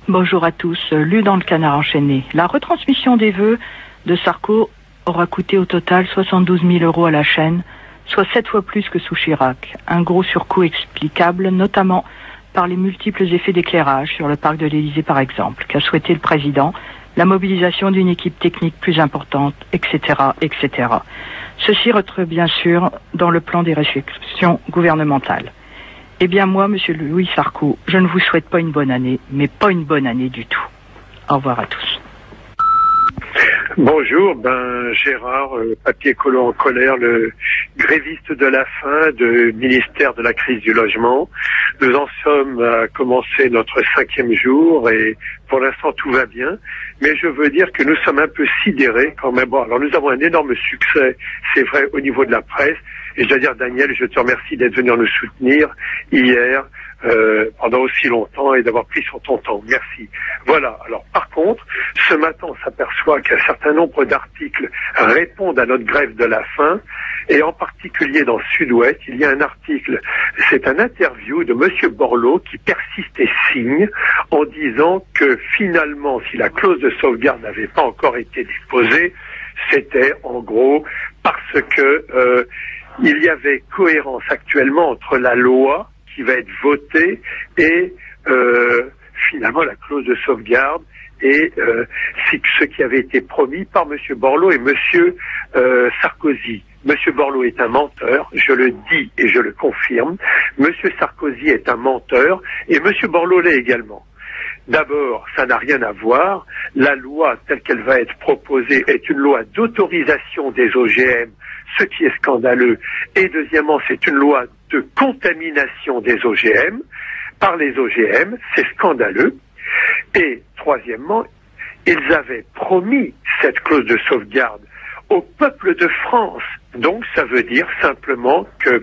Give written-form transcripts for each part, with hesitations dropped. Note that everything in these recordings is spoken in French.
Bonjour à tous. Lu dans le Canard enchaîné. La retransmission des vœux de Sarko aura coûté au total 72 000 € à la chaîne, soit 7 fois plus que sous Chirac. Un gros surcoût explicable, notamment par les multiples effets d'éclairage sur le parc de l'Élysée par exemple, qu'a souhaité le président, la mobilisation d'une équipe technique plus importante, etc., etc. Ceci rentre bien sûr dans le plan des restrictions gouvernementales. Eh bien moi, monsieur Louis Sarko, je ne vous souhaite pas une bonne année, mais pas une bonne année du tout. Au revoir à tous. Bonjour, Gérard, papier collant en colère, le gréviste de la faim du ministère de la crise du logement. Nous en sommes à commencer notre 5e jour et pour l'instant tout va bien, mais je veux dire que nous sommes un peu sidérés quand même. Bon, alors nous avons un énorme succès, c'est vrai, au niveau de la presse, et je dois dire, Daniel, je te remercie d'être venu nous soutenir hier, pendant aussi longtemps et d'avoir pris sur ton temps. Merci. Voilà. Alors, par contre, ce matin, on s'aperçoit qu'un certain nombre d'articles répondent à notre grève de la faim et en particulier dans Sud-Ouest, il y a un article, c'est un interview de monsieur Borloo qui persiste et signe en disant que finalement, si la clause de sauvegarde n'avait pas encore été déposée, c'était en gros parce que il y avait cohérence actuellement entre la loi qui va être votée et finalement la clause de sauvegarde et c'est ce qui avait été promis par M. Borloo et M. Sarkozy. M. Borloo est un menteur, je le dis et je le confirme. M. Sarkozy est un menteur et M. Borloo l'est également. D'abord, ça n'a rien à voir. La loi telle qu'elle va être proposée est une loi d'autorisation des OGM, ce qui est scandaleux. Et deuxièmement, c'est une loi de contamination des OGM par les OGM, c'est scandaleux. Et troisièmement, ils avaient promis cette clause de sauvegarde au peuple de France. Donc ça veut dire simplement que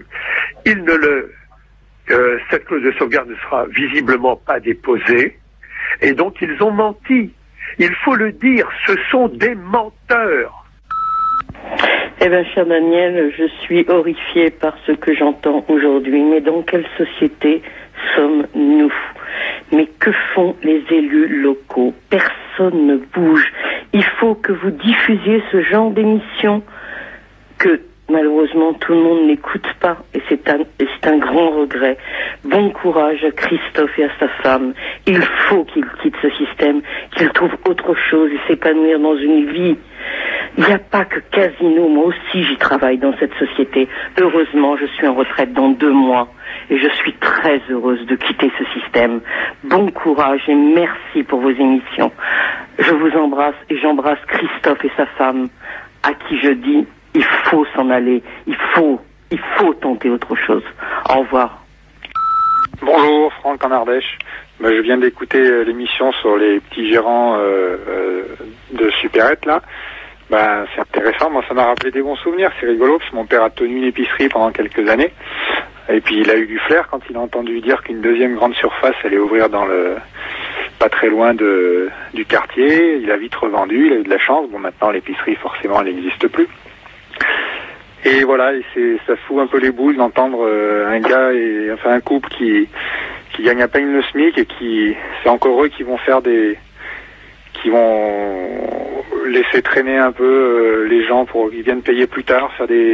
cette clause de sauvegarde ne sera visiblement pas déposée. Et donc ils ont menti. Il faut le dire, ce sont des menteurs. Eh bien, cher Daniel, je suis horrifiée par ce que j'entends aujourd'hui. Mais dans quelle société sommes-nous? Mais que font les élus locaux? Personne ne bouge. Il faut que vous diffusiez ce genre d'émission que malheureusement tout le monde n'écoute pas et c'est un grand regret. Bon courage à Christophe et à sa femme. Il faut qu'ils quittent ce système, qu'ils trouvent autre chose et s'épanouir dans une vie. Il n'y a pas que Casino, moi aussi j'y travaille dans cette société. Heureusement, je suis en retraite dans 2 mois et je suis très heureuse de quitter ce système. Bon courage et merci pour vos émissions. Je vous embrasse et j'embrasse Christophe et sa femme à qui je dis il faut s'en aller, il faut tenter autre chose. Au revoir. Bonjour, Franck en Ardèche. Je viens d'écouter l'émission sur les petits gérants de supérette là. C'est intéressant, moi ça m'a rappelé des bons souvenirs, c'est rigolo parce que mon père a tenu une épicerie pendant quelques années et puis il a eu du flair quand il a entendu dire qu'une deuxième grande surface allait ouvrir pas très loin du quartier. Il a vite revendu, il a eu de la chance. Bon, maintenant l'épicerie forcément elle n'existe plus. Et voilà, ça fout un peu les boules d'entendre un couple qui gagne à peine le SMIC et c'est encore eux qui vont qui vont laisser traîner un peu les gens pour qu'ils viennent payer plus tard,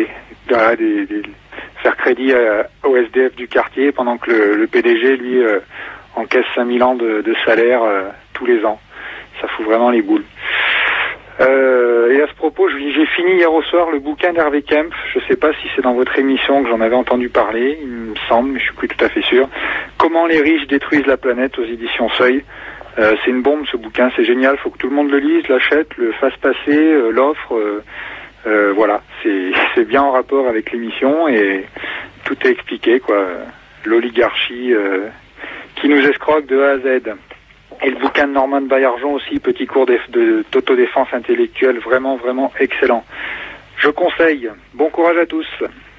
faire crédit au SDF du quartier pendant que le PDG lui encaisse 5 000 ans de salaire tous les ans. Ça fout vraiment les boules. Et à ce propos, j'ai fini hier au soir le bouquin d'Hervé Kempf. Je ne sais pas si c'est dans votre émission que j'en avais entendu parler, il me semble, mais je suis plus tout à fait sûr. Comment les riches détruisent la planète aux éditions Seuil. C'est une bombe ce bouquin, c'est génial, faut que tout le monde le lise, l'achète, le fasse passer, l'offre. Voilà, c'est bien en rapport avec l'émission et tout est expliqué, quoi. L'oligarchie qui nous escroque de A à Z. Et le bouquin de Norman Baillargeon aussi, petit cours d'autodéfense intellectuelle, vraiment, vraiment excellent. Je conseille. Bon courage à tous.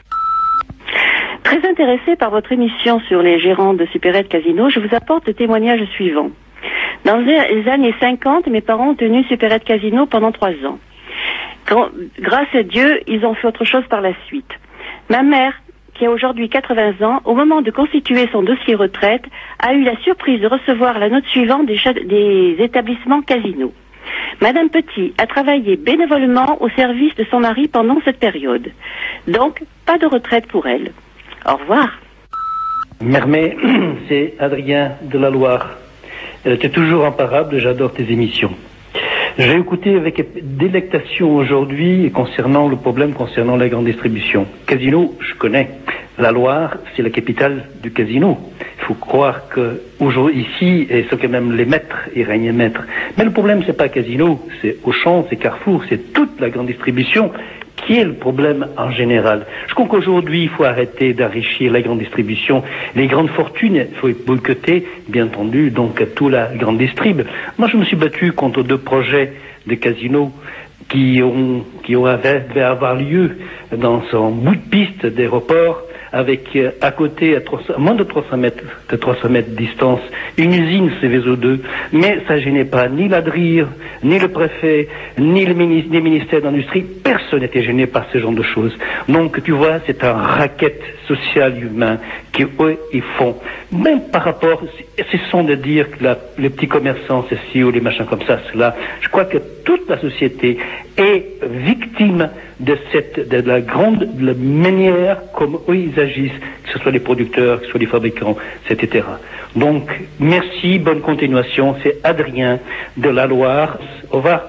Très intéressé par votre émission sur les gérants de supérette Casino, je vous apporte le témoignage suivant. Dans les années 50, mes parents ont tenu supérette Casino pendant 3 ans. Grâce à Dieu, ils ont fait autre chose par la suite. Ma mère, qui a aujourd'hui 80 ans, au moment de constituer son dossier retraite, a eu la surprise de recevoir la note suivante des établissements Casino. Madame Petit a travaillé bénévolement au service de son mari pendant cette période. Donc, pas de retraite pour elle. Au revoir. Mermet, c'est Adrien de la Loire. Tu es toujours imparable, j'adore tes émissions. J'ai écouté avec délectation aujourd'hui concernant le problème concernant la grande distribution. Casino, je connais. La Loire, c'est la capitale du casino. Il faut croire que aujourd'hui, ici, ils sont quand même les maîtres, ils règnent maîtres. Mais le problème, c'est pas Casino, c'est Auchan, c'est Carrefour, c'est toute la grande distribution qui est le problème en général. Je crois qu'aujourd'hui, il faut arrêter d'enrichir la grande distribution. Les grandes fortunes, il faut boycotter, bien entendu, donc toute la grande distrib. Moi, je me suis battu contre 2 projets de casinos qui devaient avoir lieu dans son bout de piste d'aéroport, avec à côté, à moins de 300 mètres de distance, une usine CVSO2, mais ça gênait pas ni l'ADRIR, ni le préfet, ni les ministères d'industrie, personne n'était gêné par ce genre de choses. Donc tu vois, c'est un racket social humain qu'eux ils font. Même par rapport, cessons de dire que les petits commerçants, ceci ou les machins comme ça, cela, je crois que toute la société est victime de la manière comme eux ils agissent, que ce soit les producteurs, que ce soit les fabricants, etc. Donc, merci, bonne continuation. C'est Adrien de la Loire. Au revoir.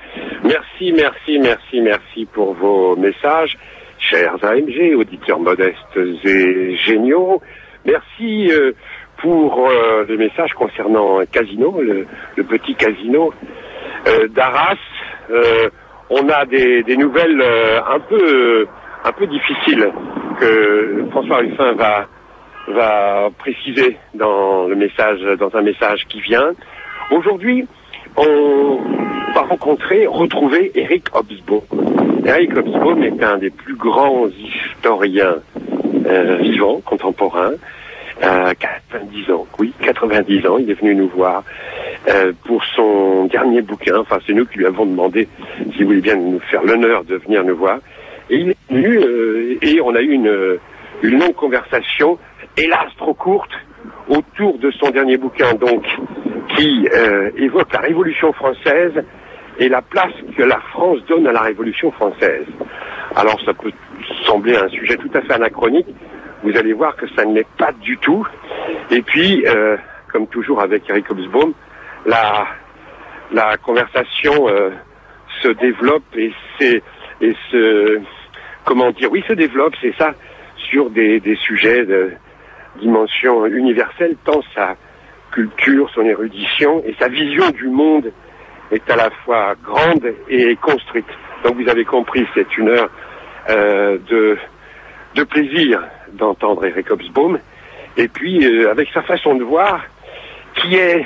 Merci pour vos messages, chers AMG, auditeurs modestes et géniaux. Merci pour les messages concernant un casino, le petit casino d'Arras. On a des nouvelles un peu difficiles que François Ruffin va préciser dans un message qui vient. Aujourd'hui, on va retrouver Eric Hobsbawm. Eric Hobsbawm est un des plus grands historiens vivants, contemporains. 90 ans, oui, 90 ans, il est venu nous voir pour son dernier bouquin. Enfin, c'est nous qui lui avons demandé s'il voulait bien nous faire l'honneur de venir nous voir. Et il est venu et on a eu une longue conversation, hélas trop courte, autour de son dernier bouquin, donc, qui évoque la Révolution française et la place que la France donne à la Révolution française. Alors, ça peut sembler un sujet tout à fait anachronique. Vous allez voir que ça ne l'est pas du tout. Et puis, comme toujours avec Eric Hobsbawm, la conversation se développe se développe, c'est ça, sur des sujets de dimension universelle, tant sa culture, son érudition et sa vision du monde est à la fois grande et construite. Donc vous avez compris, c'est une heure de plaisir d'entendre Eric Hobsbawm, et puis avec sa façon de voir qui est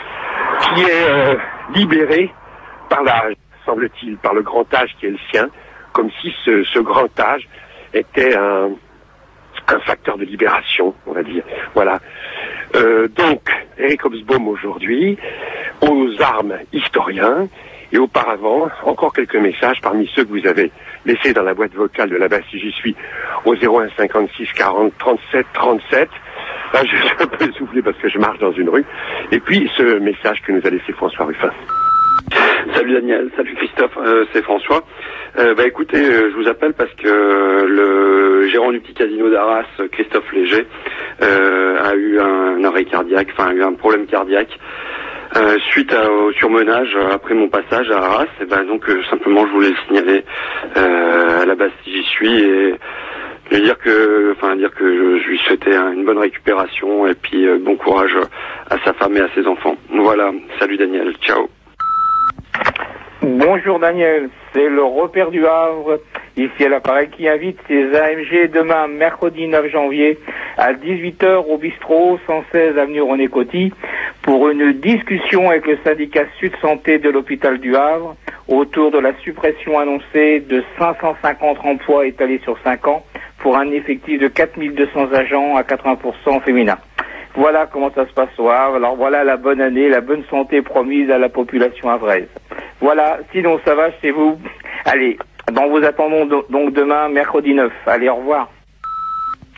libéré par l'âge, semble-t-il, par le grand âge qui est le sien, comme si ce grand âge était un facteur de libération, on va dire. Voilà. Donc, Eric Hobsbawm aujourd'hui, aux armes historiens, et auparavant, encore quelques messages parmi ceux que vous avez laissés dans la boîte vocale de la Bastille J'y suis au 01 56 40 37 37. Là, je suis un peu essoufflé parce que je marche dans une rue. Et puis, ce message que nous a laissé François Ruffin. Salut Daniel, salut Christophe, c'est François. Écoutez, je vous appelle parce que le gérant du petit casino d'Arras, Christophe Léger, a eu un arrêt cardiaque, enfin a eu un problème cardiaque suite au surmenage après mon passage à Arras. Et donc simplement je voulais le signaler à la Bastille J'y suis et dire que je lui souhaitais une bonne récupération et puis bon courage à sa femme et à ses enfants. Voilà, salut Daniel, ciao. Bonjour Daniel, c'est le repère du Havre, ici à l'appareil qui invite ses AMG demain, mercredi 9 janvier, à 18h au bistrot 116 avenue René Coty, pour une discussion avec le syndicat Sud Santé de l'hôpital du Havre, autour de la suppression annoncée de 550 emplois étalés sur 5 ans, pour un effectif de 4200 agents à 80% féminins. Voilà comment ça se passe au Havre. Alors voilà la bonne année, la bonne santé promise à la population havraise. Voilà, sinon ça va chez vous. Allez, vous attendons donc demain, mercredi 9. Allez, au revoir.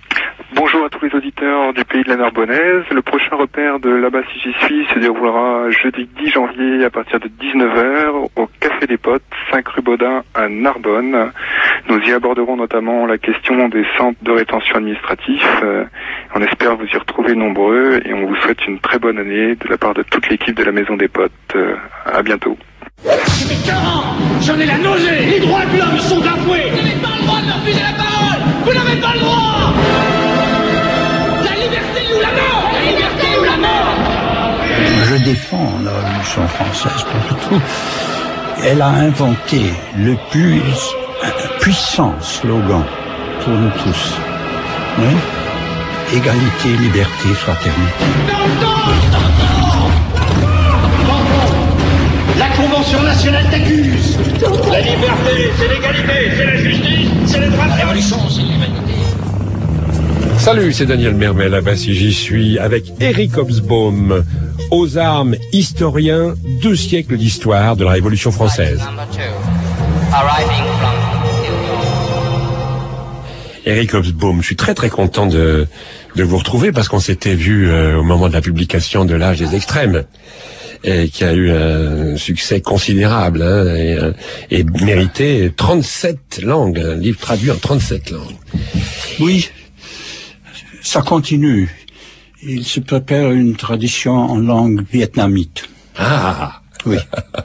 Bonjour à tous les auditeurs du pays de la Narbonnaise. Le prochain repère de Là-bas si j'y suis se déroulera jeudi 10 janvier à partir de 19h au Café des Potes, 5 rue Baudin à Narbonne. Nous y aborderons notamment la question des centres de rétention administratifs. On espère vous y retrouver nombreux et on vous souhaite une très bonne année de la part de toute l'équipe de la Maison des Potes. À bientôt. C'est écœurant. J'en ai la nausée. Les droits de l'homme sont bafoués. Vous n'avez pas le droit de me refuser la parole. Vous n'avez pas le droit. La liberté ou la mort. La liberté ou la mort. Je défends la Révolution française pour tout. Elle a inventé le plus puissant slogan pour nous tous. Oui. Égalité, liberté, fraternité. La Convention nationale t'accuse. La liberté, c'est l'égalité, c'est la justice, c'est les droits de la révolution, c'est l'humanité. Salut, c'est Daniel Mermel, là-bas si j'y suis, avec Eric Hobsbawm, aux armes, historien, 2 siècles d'histoire de la Révolution française. Eric Hobsbawm, je suis très très content de vous retrouver parce qu'on s'était vu au moment de la publication de l'Âge des extrêmes. Et qui a eu un succès considérable et mérité 37 langues, un livre traduit en 37 langues. Oui, ça continue. Il se prépare une traduction en langue vietnamite. Ah. Oui.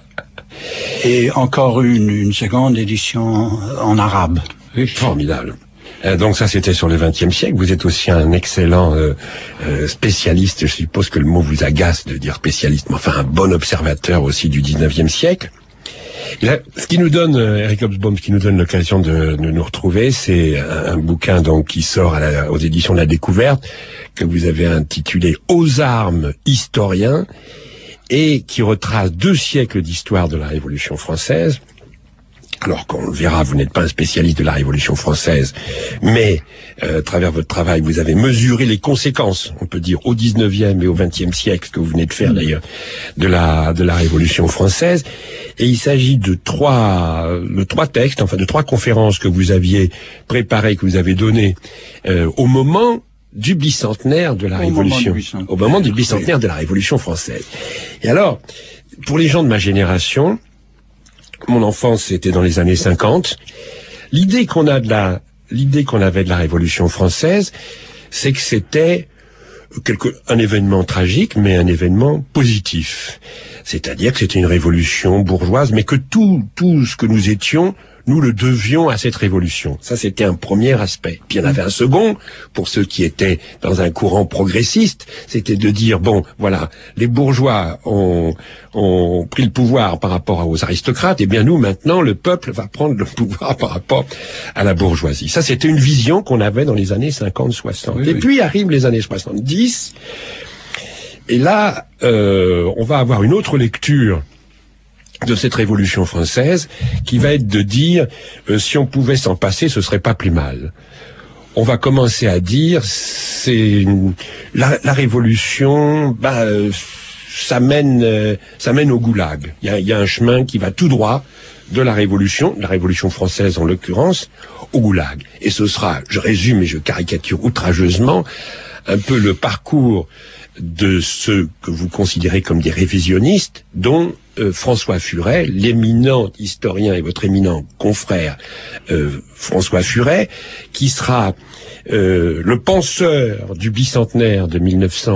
Et encore une seconde édition en arabe. Oui. Formidable. Donc ça, c'était sur le XXe siècle. Vous êtes aussi un excellent spécialiste. Je suppose que le mot vous agace de dire spécialiste, mais enfin un bon observateur aussi du XIXe siècle. Et là, ce qui nous donne, Eric Hobsbawm, ce qui nous donne l'occasion de nous retrouver, c'est un bouquin donc qui sort aux éditions de la Découverte, que vous avez intitulé « Aux armes, historiens » et qui retrace 2 siècles d'histoire de la Révolution française. Alors qu'on le verra, vous n'êtes pas un spécialiste de la Révolution française, mais à travers votre travail, vous avez mesuré les conséquences, on peut dire, au 19e et au 20e siècle, ce que vous venez de faire d'ailleurs, de la Révolution française. Et il s'agit de 3 textes, enfin de 3 conférences que vous aviez préparées, que vous avez données au moment du bicentenaire de la Révolution, au moment du bicentenaire de la Révolution française. Et alors, pour les gens de ma génération, mon enfance, c'était dans les années 50. L'idée qu'on avait de la Révolution française, c'est que c'était un événement tragique, mais un événement positif. C'est-à-dire que c'était une révolution bourgeoise, mais que tout ce que nous étions, nous le devions à cette révolution. Ça, c'était un premier aspect. Puis il y en avait un second, pour ceux qui étaient dans un courant progressiste, c'était de dire, bon, voilà, les bourgeois ont pris le pouvoir par rapport aux aristocrates, et bien nous, maintenant, le peuple va prendre le pouvoir par rapport à la bourgeoisie. Ça, c'était une vision qu'on avait dans les années 50-60. Oui, et puis arrivent les années 70, et là, on va avoir une autre lecture de cette Révolution française, qui va être de dire si on pouvait s'en passer, ce serait pas plus mal. On va commencer à dire c'est la Révolution, ça mène au goulag. Il y a un chemin qui va tout droit de la Révolution française en l'occurrence, au goulag. Et ce sera, je résume et je caricature outrageusement, un peu le parcours de ceux que vous considérez comme des révisionnistes, dont François Furet, l'éminent historien et votre éminent confrère François Furet, qui sera le penseur du bicentenaire de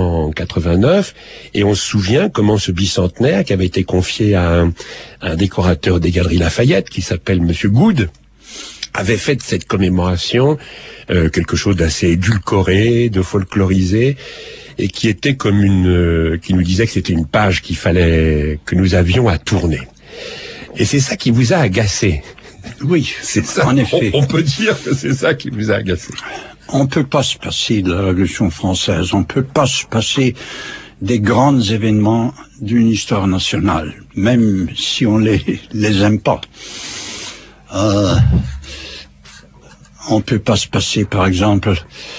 1989, et on se souvient comment ce bicentenaire, qui avait été confié à un décorateur des Galeries Lafayette, qui s'appelle Monsieur Good, avait fait de cette commémoration quelque chose d'assez édulcoré, de folklorisé, et qui était comme qui nous disait que c'était une page que nous avions à tourner. Et c'est ça qui vous a agacé. Oui, c'est ça. En effet. On peut dire que c'est ça qui vous a agacé. On peut pas se passer de la Révolution française. On peut pas se passer des grands événements d'une histoire nationale, même si on les aime pas. On peut pas se passer, par exemple,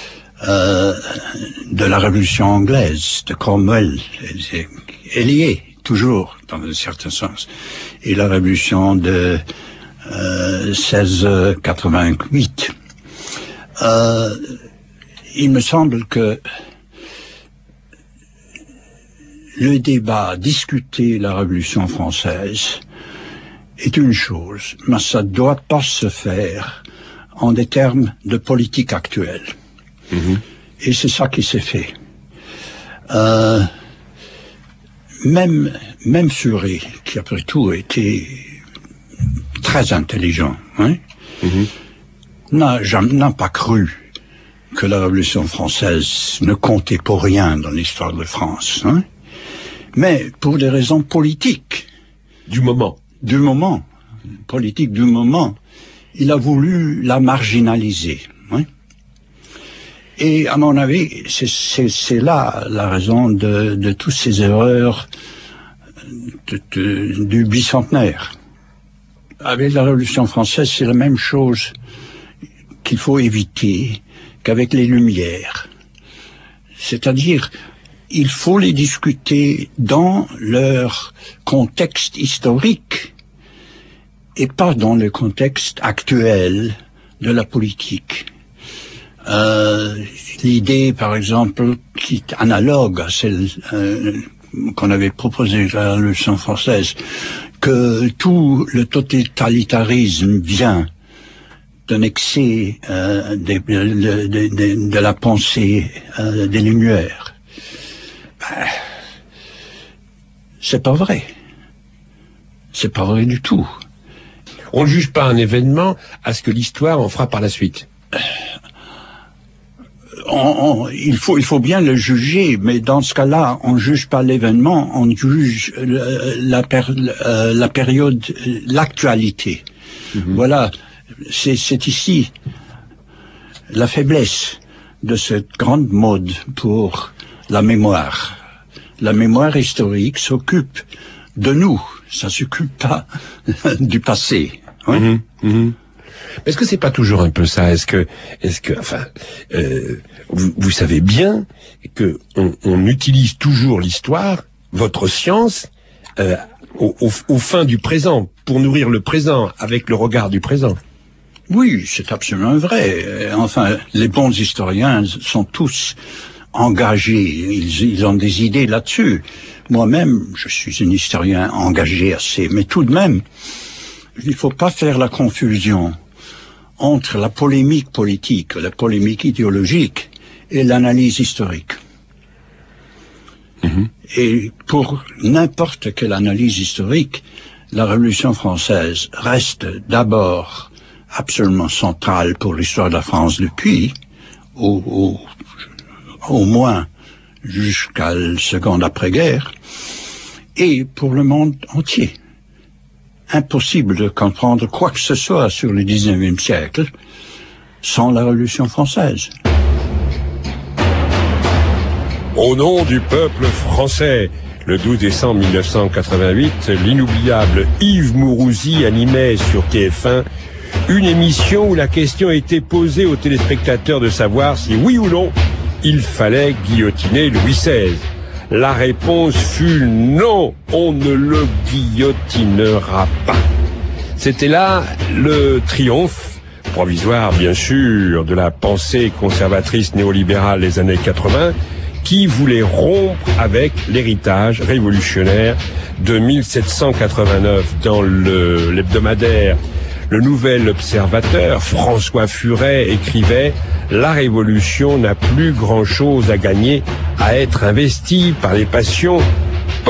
de la Révolution anglaise, de Cromwell. Elle y est, toujours, dans un certain sens. Et la Révolution de 1688. il me semble que le débat, discuter la Révolution française est une chose, mais ça ne doit pas se faire en des termes de politique actuelle. Et c'est ça qui s'est fait. Même Furet, qui après tout était très intelligent, hein, n'a pas cru que la Révolution française ne comptait pour rien dans l'histoire de France, hein, mais pour des raisons politiques. Du moment, politique du moment, il a voulu la marginaliser. Hein. Et à mon avis, c'est là la raison de toutes ces erreurs du bicentenaire. Avec la Révolution française, c'est la même chose qu'il faut éviter qu'avec les Lumières. C'est-à-dire, il faut les discuter dans leur contexte historique et pas dans le contexte actuel de la politique. L'idée, par exemple, qui est analogue à celle qu'on avait proposée à la Révolution française, que tout le totalitarisme vient d'un excès de la pensée des Lumières. C'est pas vrai. C'est pas vrai du tout. On ne juge pas un événement à ce que l'histoire en fera par la suite. Il faut bien le juger, mais dans ce cas-là, on ne juge pas l'événement, on juge la période, l'actualité. Voilà, c'est ici la faiblesse de cette grande mode pour la mémoire. La mémoire historique s'occupe de nous, ça s'occupe pas du passé. Hein. Est-ce que c'est pas toujours un peu ça? Est-ce que, enfin, vous savez bien que on utilise toujours l'histoire, votre science, aux fins du présent, pour nourrir le présent avec le regard du présent. Oui, c'est absolument vrai. Enfin, les bons historiens sont tous engagés, ils ont des idées là-dessus. Moi-même, je suis un historien engagé assez, mais tout de même, il ne faut pas faire la confusion entre la polémique politique, la polémique idéologique et l'analyse historique. Et pour n'importe quelle analyse historique, la Révolution française reste d'abord absolument centrale pour l'histoire de la France depuis, au moins jusqu'à la seconde après-guerre, et pour le monde entier. Impossible de comprendre quoi que ce soit sur le 19e siècle sans la Révolution française. Au nom du peuple français, le 12 décembre 1988, l'inoubliable Yves Mourouzi animait sur TF1 une émission où la question était posée aux téléspectateurs de savoir si, oui ou non, il fallait guillotiner Louis XVI. La réponse fut non, on ne le guillotinera pas. C'était là le triomphe, provisoire bien sûr, de la pensée conservatrice néolibérale des années 80, qui voulait rompre avec l'héritage révolutionnaire de 1789. Dans l'hebdomadaire Le Nouvel Observateur, François Furet écrivait « La Révolution n'a plus grand-chose à gagner à être investie par les passions politiques ».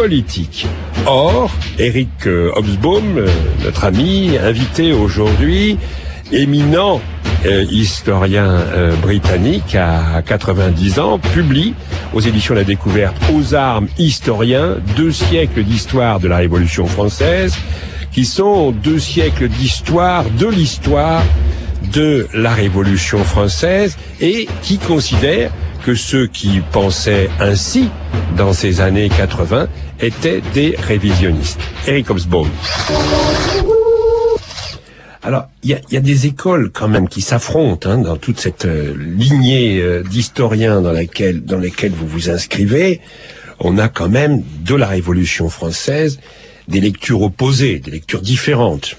Or, Eric Hobsbawm, notre ami, invité aujourd'hui, éminent historien britannique à 90 ans, publie aux éditions La Découverte Aux armes historiens, 2 siècles d'histoire de la Révolution française, qui sont 2 siècles d'histoire de l'histoire de la Révolution française, et qui considère que ceux qui pensaient ainsi dans ces années 80 étaient des révisionnistes. Eric Hobsbawm. Alors, il y a des écoles quand même qui s'affrontent dans toute cette lignée d'historiens dans lesquels vous vous inscrivez. On a quand même de la Révolution française des lectures opposées, des lectures différentes.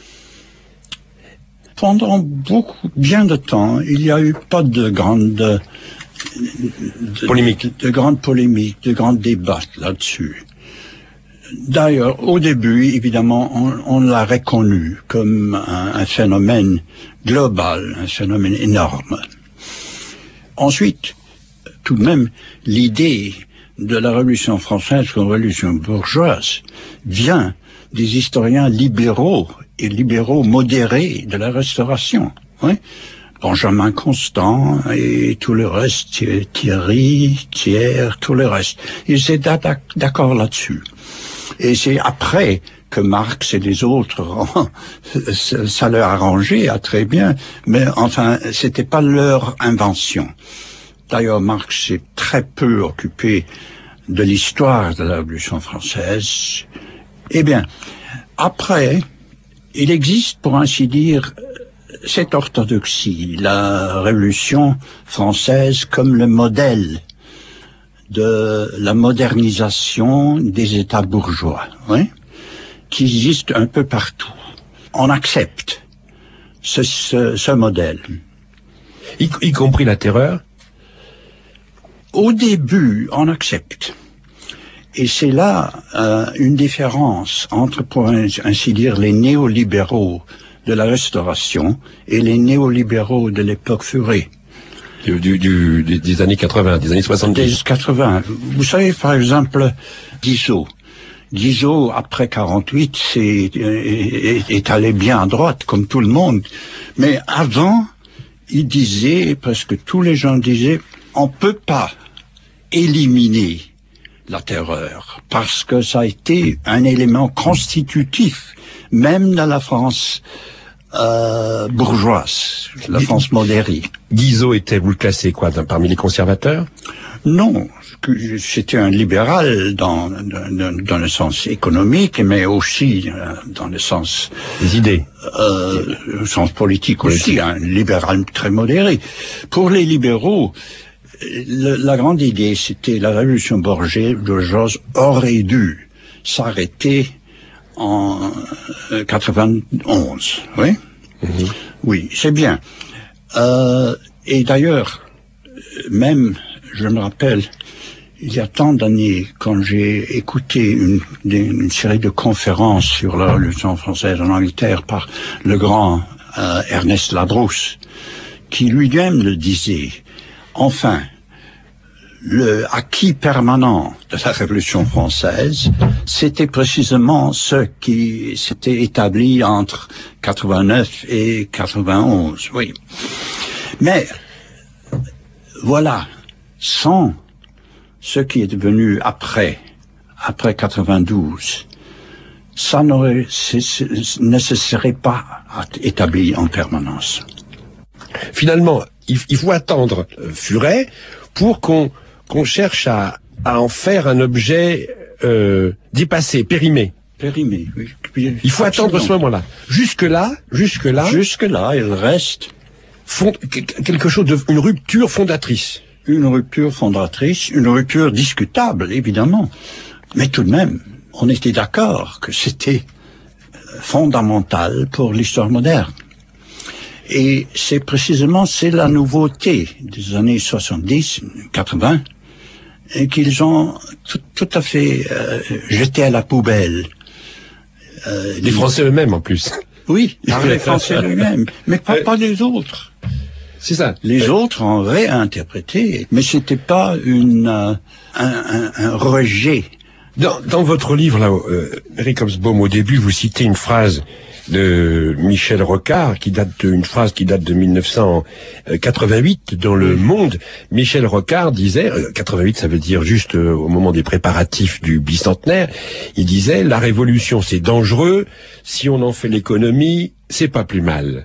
Pendant bien de temps, il n'y a eu pas de grande de grandes polémiques, de grands débats là-dessus. D'ailleurs, au début, évidemment, on l'a reconnu comme un phénomène global, un phénomène énorme. Ensuite, tout de même, l'idée de la Révolution française comme révolution bourgeoise vient des historiens libéraux et libéraux modérés de la Restauration. Oui. Benjamin Constant et tout le reste, Thierry, Thiers, tout le reste. Ils étaient d'accord là-dessus. Et c'est après que Marx et les autres, ça leur arrangeait très bien, mais enfin, c'était pas leur invention. D'ailleurs, Marx s'est très peu occupé de l'histoire de la Révolution française. Eh bien, après, il existe, pour ainsi dire, cette orthodoxie, la Révolution française comme le modèle de la modernisation des États bourgeois, oui, qui existe un peu partout. On accepte ce modèle. Y compris la terreur? Au début, on accepte. Et c'est là une différence entre, pour ainsi dire, les néolibéraux de la Restauration et les néolibéraux de l'époque Furet. Des années 80, des années 70. Des 80. Vous savez, par exemple, Guizot. Guizot, après 48, est allé bien à droite, comme tout le monde. Mais avant, il disait, presque tous les gens disaient, on peut pas éliminer la terreur, parce que ça a été un élément constitutif, même dans la France bourgeoise, la France modérée. Guizot était, vous le classez quoi, parmi les conservateurs? Non, c'était un libéral dans le sens économique, mais aussi dans le sens des idées, le sens politique aussi, un libéral très modéré. Pour les libéraux, la grande idée, c'était la révolution bourgeoise aurait dû s'arrêter en 91, oui. Mm-hmm. Oui, c'est bien. Et d'ailleurs, même, je me rappelle, il y a tant d'années, quand j'ai écouté une série de conférences sur la Révolution française en Angleterre par le grand Ernest Ladrousse, qui lui-même le disait, enfin, le acquis permanent de la Révolution française, c'était précisément ce qui s'était établi entre 89 et 91, oui. Mais, voilà, sans ce qui est devenu après 92, ça ne se serait pas établi en permanence. Finalement, il faut attendre Furet pour qu'on cherche à en faire un objet dépassé, périmé. Périmé, oui. Il faut attendre ce moment-là. Jusque-là, il reste quelque chose une rupture fondatrice. Une rupture fondatrice, une rupture discutable, évidemment. Mais tout de même, on était d'accord que c'était fondamental pour l'histoire moderne. Et c'est la nouveauté des années 70, 80, et qu'ils ont tout à fait jeté à la poubelle. Les Français eux-mêmes, en plus. Oui, les Français eux-mêmes, mais pas les autres. C'est ça. Les autres ont réinterprété, mais c'était pas un rejet. Dans votre livre, là, Eric Hobsbawm, au début, vous citez une phrase de Michel Rocard, qui date de 1988, dans Le Monde. Michel Rocard disait, 88 ça veut dire juste au moment des préparatifs du bicentenaire, il disait, la révolution c'est dangereux, si on en fait l'économie, c'est pas plus mal.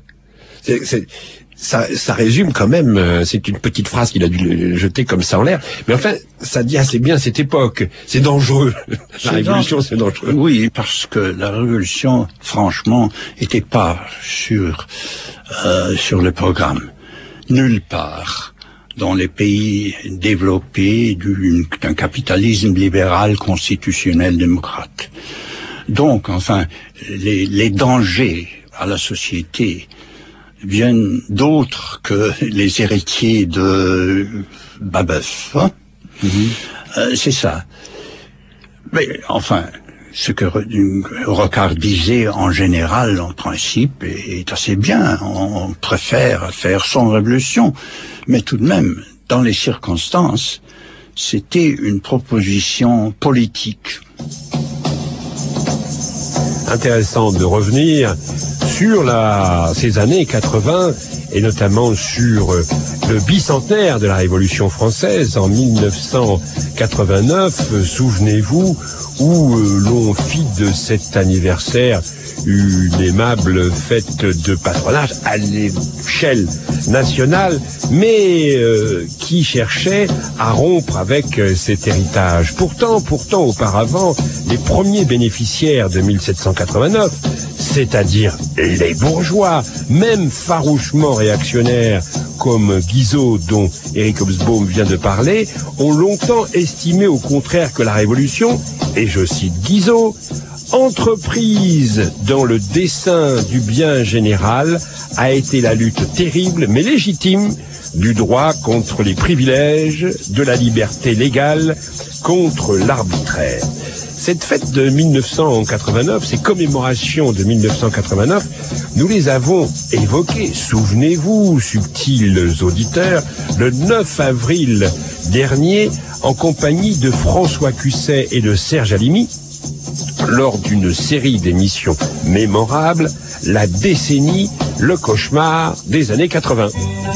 Ça résume quand même, c'est une petite phrase qu'il a dû jeter comme ça en l'air, mais enfin, ça dit assez bien cette époque. C'est dangereux. La révolution, c'est dangereux. Oui, parce que la révolution, franchement, était pas sur le programme. Nulle part dans les pays développés d'un capitalisme libéral constitutionnel démocrate. Donc, enfin, les dangers à la société viennent d'autres que les héritiers de Babeuf. Hein. C'est ça. Mais enfin, ce que Rocard disait en général, en principe, est assez bien. On préfère faire sans révolution. Mais tout de même, dans les circonstances, c'était une proposition politique. Intéressant de revenir sur ces années 80 et notamment sur le bicentenaire de la Révolution française en 1989, souvenez-vous, où l'on fit de cet anniversaire une aimable fête de patronage à l'échelle nationale, mais qui cherchait à rompre avec cet héritage. Pourtant, auparavant, les premiers bénéficiaires de 1789, c'est-à-dire les bourgeois, même farouchement réactionnaires, comme Guizot, dont Éric Hobsbawm vient de parler, ont longtemps estimé au contraire que la Révolution, et je cite Guizot, entreprise dans le dessein du bien général, a été la lutte terrible mais légitime du droit contre les privilèges, de la liberté légale contre l'arbitraire. Cette fête de 1989, ces commémorations de 1989, nous les avons évoquées, souvenez-vous, subtils auditeurs, le 9 avril dernier, en compagnie de François Cusset et de Serge Halimi, lors d'une série d'émissions mémorables, la décennie, le cauchemar des années 80.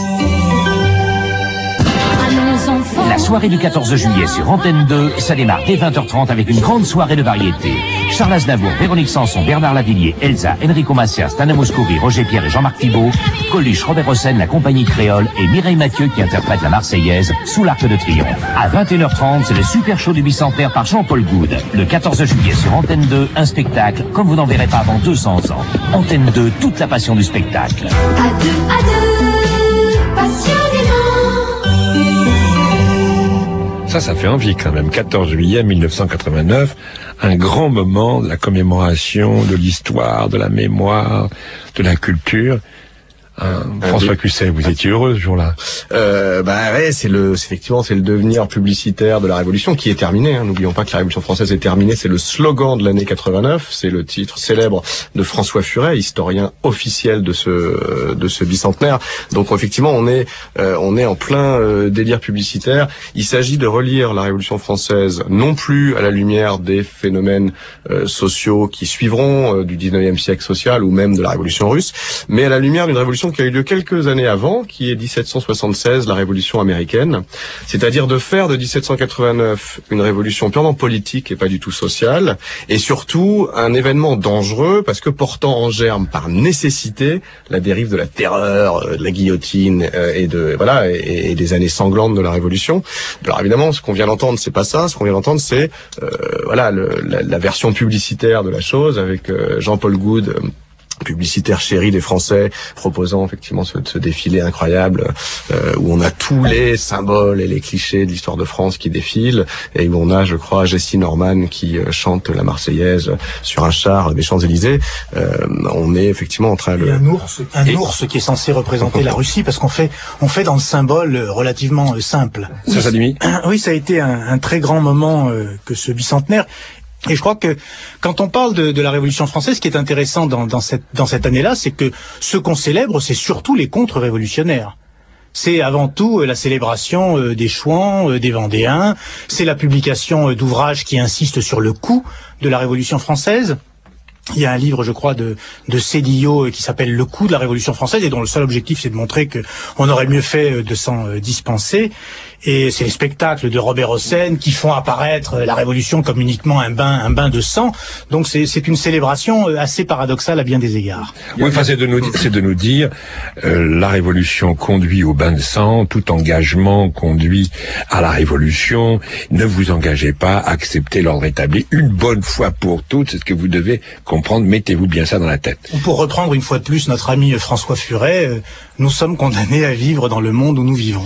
La soirée du 14 juillet sur Antenne 2, ça démarre dès 20h30 avec une grande soirée de variété. Charles Aznavour, Véronique Sanson, Bernard Lavillier, Elsa, Enrico Macias, Tana Moscovi, Roger Pierre et Jean-Marc Thibault, Coluche, Robert Hossein, la compagnie créole et Mireille Mathieu qui interprète la Marseillaise sous l'Arc de Triomphe. À 21h30, c'est le super show du bicentenaire par Jean-Paul Goude. Le 14 juillet sur Antenne 2, un spectacle comme vous n'en verrez pas avant 200 ans. Antenne 2, toute la passion du spectacle. À deux, passionnément. Ça fait envie quand même. 14 juillet 1989, un grand moment de la commémoration, de l'histoire, de la mémoire, de la culture. François Cusset, vous étiez heureux ce jour-là. Ouais, effectivement, c'est le devenir publicitaire de la Révolution qui est terminé. Hein. N'oublions pas que la Révolution française est terminée. C'est le slogan de l'année 89. C'est le titre célèbre de François Furet, historien officiel de ce bicentenaire. Donc effectivement, on est en plein délire publicitaire. Il s'agit de relire la Révolution française non plus à la lumière des phénomènes sociaux qui suivront du 19e siècle social ou même de la Révolution russe, mais à la lumière d'une révolution qui a eu lieu quelques années avant, qui est 1776, la révolution américaine, c'est-à-dire de faire de 1789 une révolution purement politique et pas du tout sociale, et surtout un événement dangereux parce que portant en germe par nécessité la dérive de la terreur, de la guillotine et des années sanglantes de la révolution. Alors évidemment, ce qu'on vient d'entendre, c'est pas ça. Ce qu'on vient d'entendre, c'est la version publicitaire de la chose avec Jean-Paul Goude, publicitaire chéri des Français, proposant effectivement ce défilé incroyable où on a tous les symboles et les clichés de l'histoire de France qui défilent et où on a, je crois, Jessie Norman qui chante la Marseillaise sur un char des Champs-Élysées. On est effectivement en train de... un ours qui est censé représenter la Russie, parce qu'on fait dans le symbole relativement simple. Oui, ça a été un très grand moment que ce bicentenaire. Et je crois que quand on parle de la Révolution française, ce qui est intéressant dans cette année-là, c'est que ce qu'on célèbre, c'est surtout les contre-révolutionnaires. C'est avant tout la célébration des Chouans, des Vendéens, c'est la publication d'ouvrages qui insistent sur le coût de la Révolution française. Il y a un livre, je crois, de Cédillo qui s'appelle Le coût de la Révolution française et dont le seul objectif c'est de montrer que on aurait mieux fait de s'en dispenser. Et c'est les spectacles de Robert Hossein qui font apparaître la Révolution comme uniquement un bain de sang. Donc c'est une célébration assez paradoxale à bien des égards. Oui, enfin c'est de nous dire la Révolution conduit au bain de sang, tout engagement conduit à la Révolution. Ne vous engagez pas, acceptez l'ordre établi une bonne fois pour toutes. C'est ce que vous devez comprendre. Mettez-vous bien ça dans la tête. Pour reprendre une fois de plus notre ami François Furet, nous sommes condamnés à vivre dans le monde où nous vivons.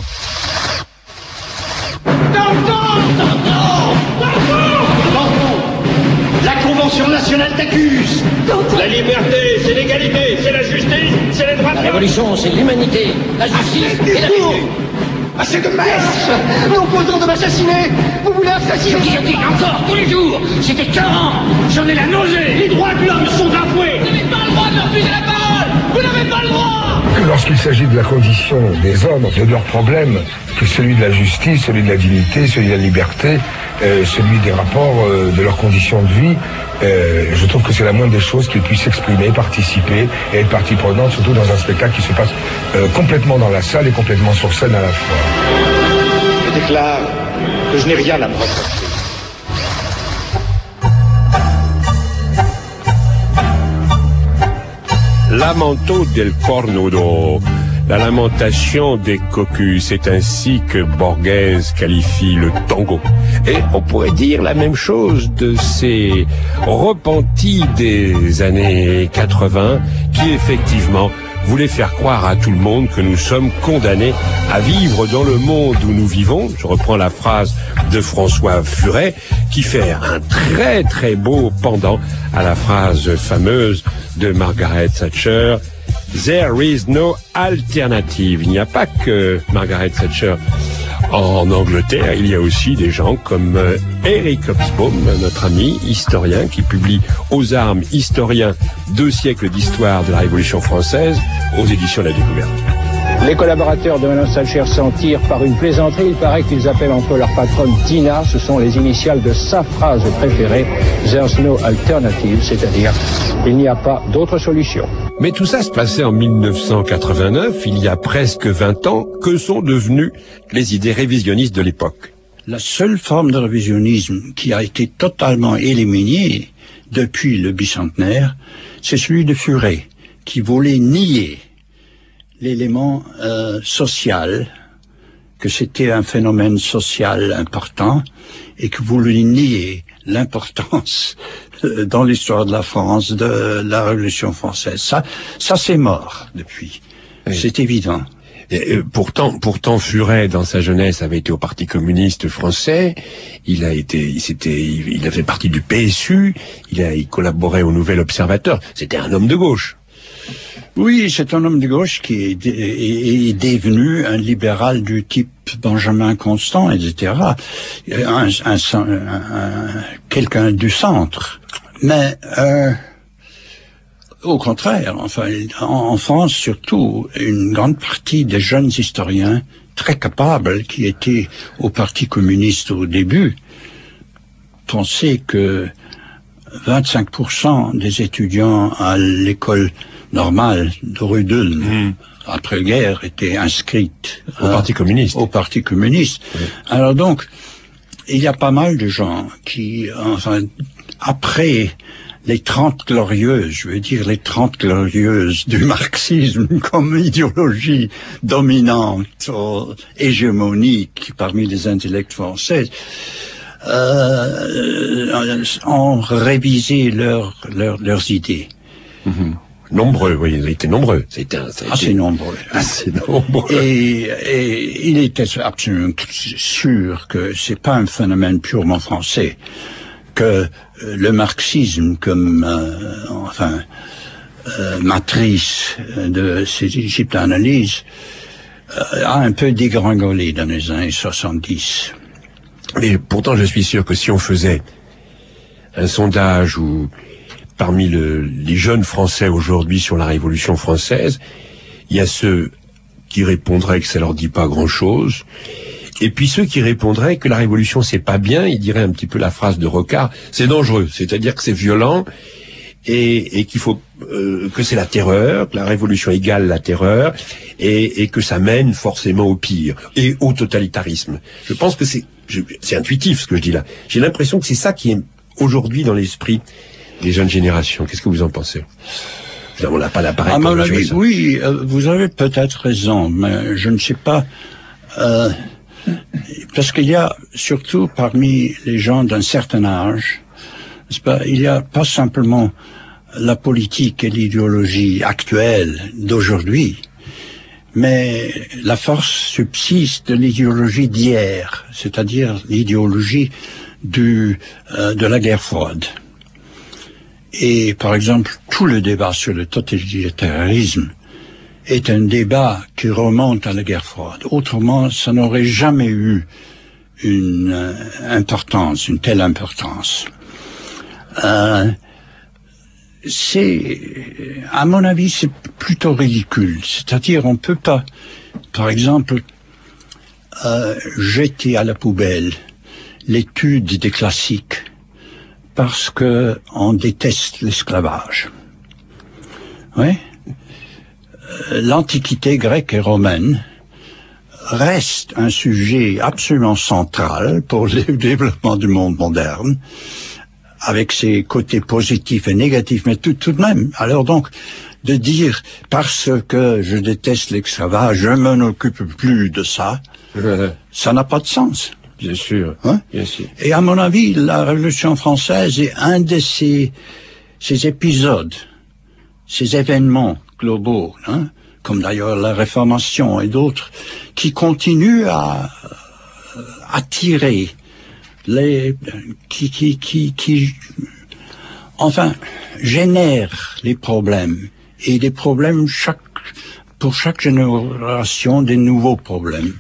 La Convention Révolution nationale t'accuse. La liberté, c'est l'égalité, c'est la justice, c'est les droits de l'homme. La révolution, c'est l'humanité, la justice et la vérité. Assez de messe. Nous opposons de m'assassiner. Vous voulez assassiner? Je dis encore tous les jours, c'est écœurant. J'en ai la nausée. Les droits de l'homme sont bafoués. Vous n'avez pas le droit de me refuser la parole. Vous n'avez pas le droit. Que lorsqu'il s'agit de la condition des hommes, de leurs problèmes, que celui de la justice, celui de la dignité, celui de la liberté, celui des rapports de leurs conditions de vie, je trouve que c'est la moindre des choses qu'ils puissent s'exprimer, participer et être partie prenante, surtout dans un spectacle qui se passe complètement dans la salle et complètement sur scène à la fois. Je déclare que je n'ai rien à me reprocher. Lamento del cornudo, la lamentation des cocus, c'est ainsi que Borghese qualifie le tango. Et on pourrait dire la même chose de ces repentis des années 80 qui effectivement voulaient faire croire à tout le monde que nous sommes condamnés à vivre dans le monde où nous vivons. Je reprends la phrase de François Furet qui fait un très très beau pendant à la phrase fameuse de Margaret Thatcher. There is no alternative. Il n'y a pas que Margaret Thatcher en Angleterre, il y a aussi des gens comme Eric Hobsbawm, notre ami historien, qui publie aux armes historiens 2 siècles d'histoire de la Révolution française aux éditions de la Découverte. Les collaborateurs de Mme Thatcher s'en tirent par une plaisanterie. Il paraît qu'ils appellent entre leur patronne Tina. Ce sont les initiales de sa phrase préférée. There's no alternative, c'est-à-dire il n'y a pas d'autre solution. Mais tout ça se passait en 1989, il y a presque 20 ans. Que sont devenues les idées révisionnistes de l'époque? La seule forme de révisionnisme qui a été totalement éliminée depuis le bicentenaire, c'est celui de Furet, qui voulait nier l'élément social, que c'était un phénomène social important, et que voulait nier l'importance dans l'histoire de la France de la Révolution française. Ça c'est mort depuis. Oui. C'est évident. Et pourtant, Furet, dans sa jeunesse, avait été au Parti communiste français. Il a fait partie du PSU. Il collaborait au Nouvel Observateur. C'était un homme de gauche. Oui, c'est un homme de gauche qui est devenu un libéral du type Benjamin Constant, etc. Quelqu'un du centre. Mais au contraire, enfin, en France surtout, une grande partie des jeunes historiens très capables qui étaient au Parti communiste au début pensaient que 25% des étudiants à l'école normale de rue d'Ulm, après-guerre, étaient inscrites au Parti communiste. Au Parti communiste. Oui. Alors donc, il y a pas mal de gens qui, enfin, après les 30 glorieuses, je veux dire les 30 glorieuses du marxisme comme idéologie dominante, hégémonique parmi les intellects français, ont révisé leurs idées. Mm-hmm. Nombreux, oui, ils étaient nombreux. Assez nombreux. Assez nombreux. Et il était absolument sûr que c'est pas un phénomène purement français, que le marxisme comme, matrice de ces types d'analyse a un peu dégringolé dans les années 70. Mais pourtant, je suis sûr que si on faisait un sondage où parmi les jeunes Français aujourd'hui sur la Révolution française, il y a ceux qui répondraient que ça leur dit pas grand-chose, et puis ceux qui répondraient que la Révolution c'est pas bien, ils diraient un petit peu la phrase de Rocard, c'est dangereux, c'est-à-dire que c'est violent, et qu'il faut que c'est la terreur, que la Révolution égale la terreur, et que ça mène forcément au pire, et au totalitarisme. Je pense que c'est intuitif ce que je dis là. J'ai l'impression que c'est ça qui est aujourd'hui dans l'esprit des jeunes générations. Qu'est-ce que vous en pensez? On n'a pas l'appareil pour mesurer ça. Oui, vous avez peut-être raison, mais je ne sais pas. Parce qu'il y a, surtout parmi les gens d'un certain âge, il n'y a pas simplement la politique et l'idéologie actuelle d'aujourd'hui, mais la force subsiste de l'idéologie d'hier, c'est-à-dire l'idéologie de la guerre froide. Et par exemple, tout le débat sur le totalitarisme est un débat qui remonte à la guerre froide. Autrement, ça n'aurait jamais eu une telle importance. À mon avis, c'est plutôt ridicule. C'est-à-dire, on peut pas, par exemple, jeter à la poubelle l'étude des classiques parce que on déteste l'esclavage. Oui. L'Antiquité grecque et romaine reste un sujet absolument central pour le développement du monde moderne, avec ses côtés positifs et négatifs, mais tout de même. Alors donc, de dire, parce que je déteste l'esclavage, je m'en occupe plus de ça, ça n'a pas de sens. Bien sûr, hein? Bien sûr. Et à mon avis, la Révolution française est un de ces épisodes, ces événements globaux, hein, comme d'ailleurs la Réformation et d'autres, qui continuent à attirer qui enfin génèrent les problèmes, et des problèmes pour chaque génération des nouveaux problèmes.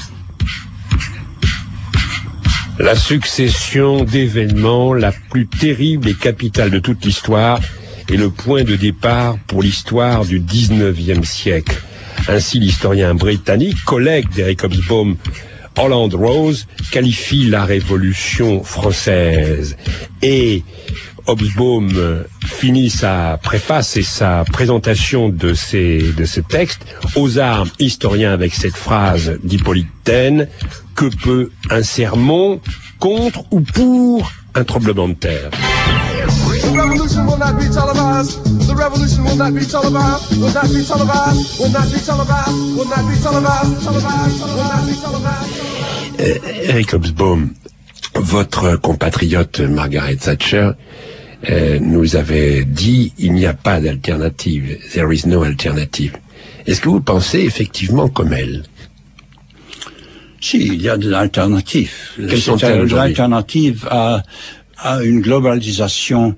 La succession d'événements la plus terrible et capitale de toute l'histoire est le point de départ pour l'histoire du 19e siècle. Ainsi, l'historien britannique, collègue d'Eric Hobsbawm, Holland Rose, qualifie la Révolution française. Et Hobsbawm finit sa préface et sa présentation de ce texte aux armes historiens avec cette phrase d'Hippolyte Taine: que peut un sermon contre ou pour un tremblement de terre? The revolution will not be televised. The revolution will not be televised. Will not be televised. Will not be televised. Will not be televised. Televised. Will not be televised. Eric Hobsbawm, votre compatriote Margaret Thatcher nous avait dit: il n'y a pas d'alternative. There is no alternative. Est-ce que vous pensez effectivement comme elle? Si, il y a des alternatives. Quelles sont-elles aujourd'hui? L'alternative à une globalisation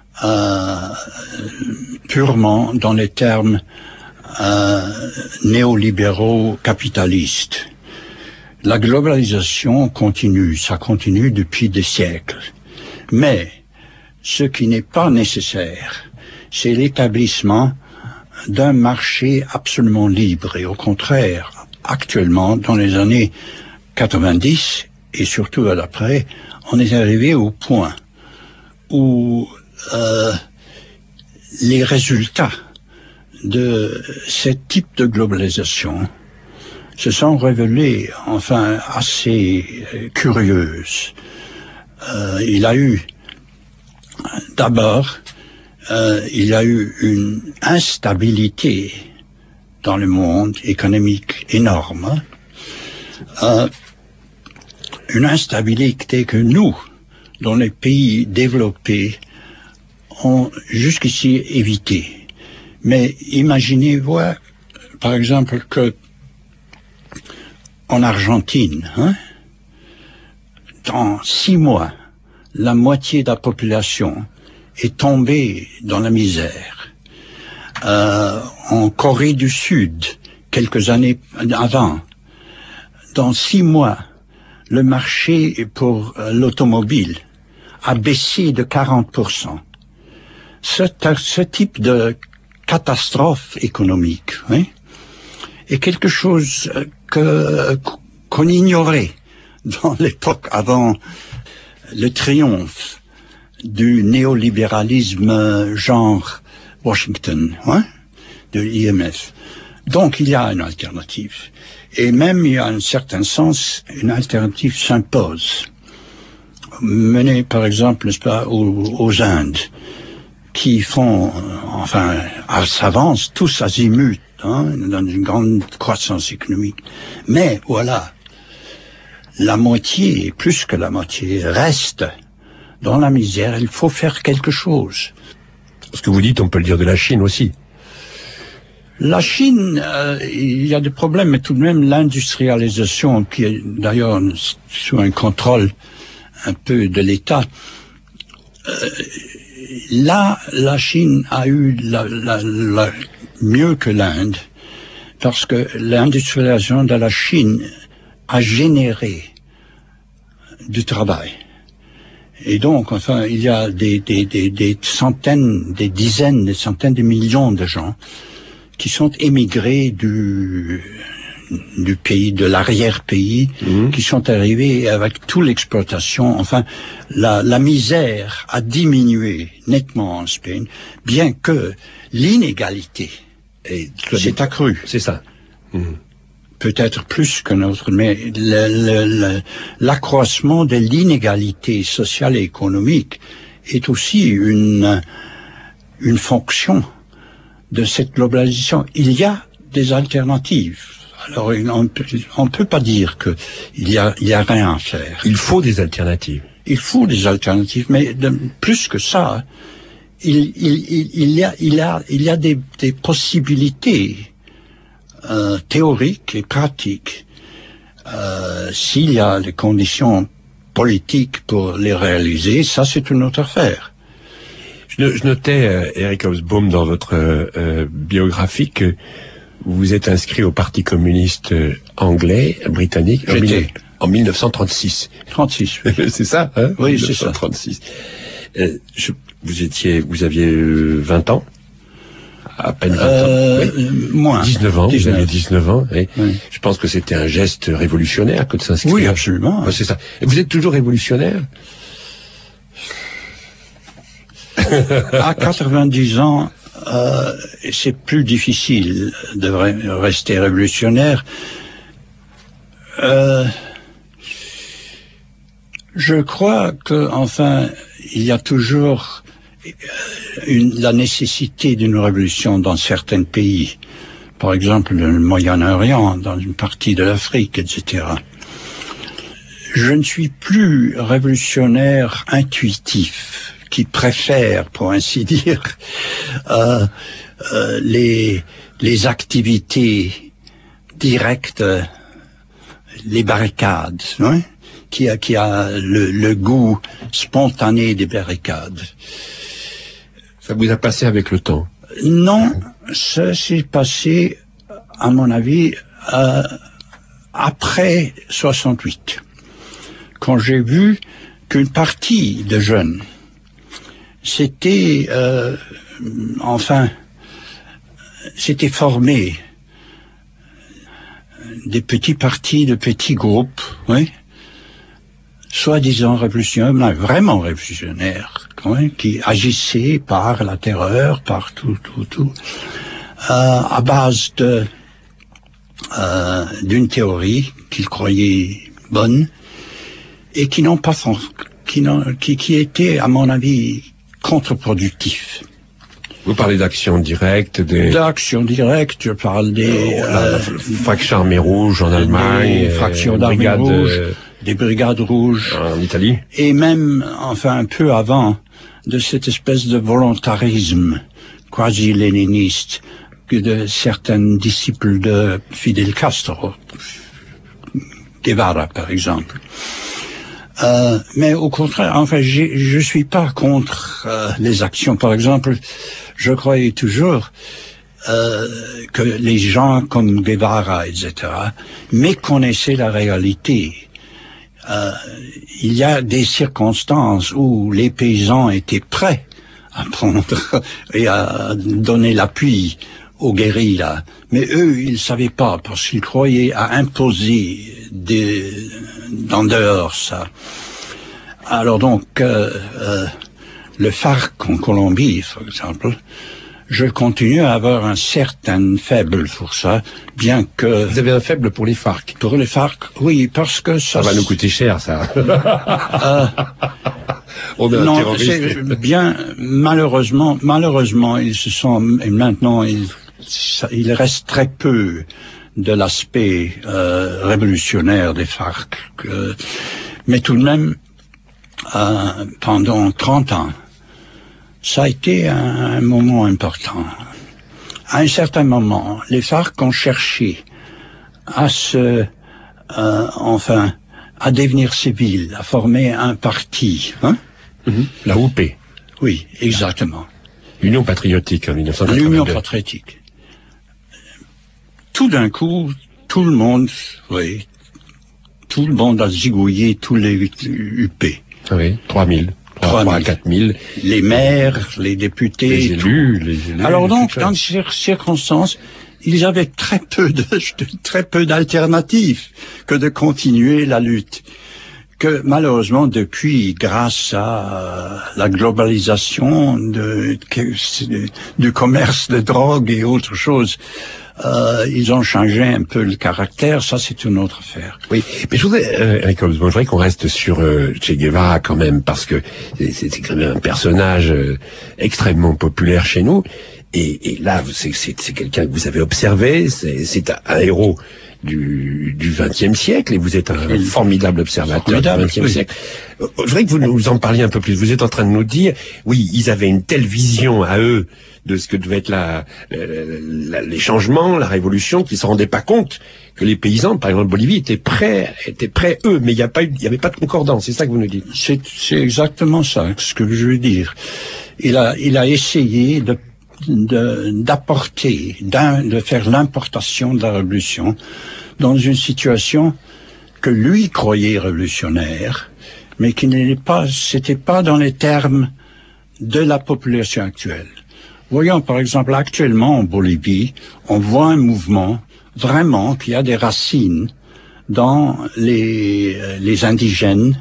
purement dans les termes néolibéraux capitalistes. La globalisation continue, ça continue depuis des siècles. Mais ce qui n'est pas nécessaire, c'est l'établissement d'un marché absolument libre. Et au contraire, actuellement, dans les années 90 et surtout à l'après, on est arrivé au point où les résultats de ce type de globalisation se sont révélés, enfin, assez curieuses. Il y a eu une instabilité dans le monde économique énorme, une instabilité que nous, dans les pays développés, ont jusqu'ici évité. Mais imaginez-vous, par exemple, que en Argentine, dans 6 mois, la moitié de la population est tombée dans la misère. En Corée du Sud, quelques années avant, dans 6 mois, le marché pour l'automobile a baissé de 40%. Ce type de catastrophe économique est quelque chose qu'on ignorait dans l'époque avant le triomphe du néolibéralisme genre Washington, de l'IMF. Donc il y a une alternative. Et même, il y a un certain sens, une alternative s'impose. Menée, par exemple, n'est-ce pas, aux Indes, qui font, s'avancent tous azimuts, dans une grande croissance économique. Mais, voilà, la moitié, plus que la moitié, reste dans la misère. Il faut faire quelque chose. Ce que vous dites, on peut le dire de la Chine aussi. La Chine, il y a des problèmes, mais tout de même l'industrialisation, qui est d'ailleurs sous un contrôle un peu de l'État, là, la Chine a eu mieux que l'Inde, parce que l'industrialisation de la Chine a généré du travail. Et donc, enfin, il y a des centaines, des dizaines, des centaines de millions de gens qui sont émigrés du pays, de l'arrière-pays, qui sont arrivés avec toute l'exploitation. Enfin, la misère a diminué nettement en Espagne, bien que l'inégalité s'est accrue. C'est ça. Peut-être plus que notre, mais l'accroissement de l'inégalité sociale et économique est aussi une fonction de cette globalisation. Il y a des alternatives. Alors, on peut pas dire que il y a rien à faire. Il faut des alternatives. Il faut des alternatives, mais plus que ça, il y a des possibilités théoriques et pratiques, s'il y a les conditions politiques pour les réaliser, ça c'est une autre affaire. Je notais, Eric Hobsbawm, dans votre biographie que vous vous êtes inscrit au Parti communiste anglais, britannique, en 1936. 36, oui. C'est ça, hein? Oui, c'est ça. 1936. Vous aviez 20 ans? À peine 20 ans. Oui. Moins. 19 ans. Vous aviez 19 ans. Oui. Je pense que c'était un geste révolutionnaire que de s'inscrire. Oui, absolument. Ouais, c'est ça. Et vous êtes toujours révolutionnaire? À 90 ans, c'est plus difficile de rester révolutionnaire. Je crois que, enfin, il y a toujours la nécessité d'une révolution dans certains pays. Par exemple, le Moyen-Orient, dans une partie de l'Afrique, etc. Je ne suis plus révolutionnaire intuitif, qui préfère, pour ainsi dire, les activités directes, les barricades, hein, qui a le goût spontané des barricades. Ça vous a passé avec le temps? Non, ça s'est passé, à mon avis, après 68, quand j'ai vu qu'une partie de jeunes s'était formé des petits partis, de petits groupes, oui, soi-disant révolutionnaires, vraiment révolutionnaires, qui agissaient par la terreur, par tout, à base d'une théorie qu'ils croyaient bonne et qui n'ont pas qui était, à mon avis, contre-productif. Vous parlez d'action directe, d'action directe, je parle des fractions armées rouges en Allemagne, des fractions d'armées rouges, des brigades rouges en Italie, et même, enfin, un peu avant, de cette espèce de volontarisme quasi-léniniste de certains disciples de Fidel Castro, Guevara par exemple. Mais au contraire, enfin, je suis pas contre les actions. Par exemple, je croyais toujours que les gens comme Guevara, etc., méconnaissaient la réalité. Il y a des circonstances où les paysans étaient prêts à prendre et à donner l'appui aux guérillas, mais eux, ils savaient pas parce qu'ils croyaient à imposer d'en dehors ça. Alors donc, le FARC en Colombie, par exemple, je continue à avoir un certain faible pour ça, bien que... Vous avez un faible pour les FARC? Pour les FARC, oui, parce que ça... Ça va nous coûter cher, ça. Non, c'est bien, malheureusement, ils se sont, et maintenant, il reste très peu de l'aspect révolutionnaire des FARC. Mais tout de même, pendant 30 ans, ça a été un moment important. À un certain moment, les FARC ont cherché à à devenir civils, à former un parti. Hein? La UP. Oui, exactement. L'Union patriotique en 1982. L'Union patriotique. Tout d'un coup, tout le monde a zigouillé tous les UP. Oui, 3000. 3 à 4000. Les maires, les députés. Les élus. Alors donc, dans ces circonstances, ils avaient très peu d'alternatives que de continuer la lutte. Que malheureusement, depuis, grâce à la globalisation du commerce de drogue et autres choses, ils ont changé un peu le caractère. Ça, c'est une autre affaire. Oui, mais je voudrais qu'on reste sur Che Guevara quand même, parce que c'est quand même un personnage extrêmement populaire chez nous. Et là, c'est quelqu'un que vous avez observé. C'est un héros du XXe siècle, et vous êtes un formidable observateur du XXe siècle. Je voudrais que vous nous en parliez un peu plus. Vous êtes en train de nous dire, oui, ils avaient une telle vision à eux de ce que devait être les changements, la révolution, qu'ils ne se rendaient pas compte que les paysans, par exemple Bolivie, étaient prêts eux, mais il n'y avait pas de concordance. C'est ça que vous nous dites. C'est exactement ça, ce que je veux dire. Il a essayé d'apporter, de faire l'importation de la révolution dans une situation que lui croyait révolutionnaire, mais qui c'était pas dans les termes de la population actuelle. Voyons, par exemple, actuellement en Bolivie, on voit un mouvement vraiment qui a des racines dans les indigènes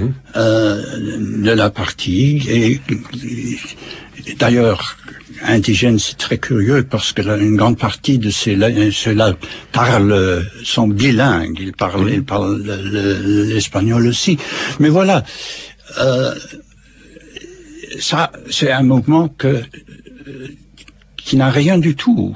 de la partie, et d'ailleurs, indigènes, c'est très curieux parce que une grande partie de ceux-là sont bilingues. Ils parlent l'espagnol aussi. Mais voilà, ça, c'est un mouvement qui n'a rien du tout.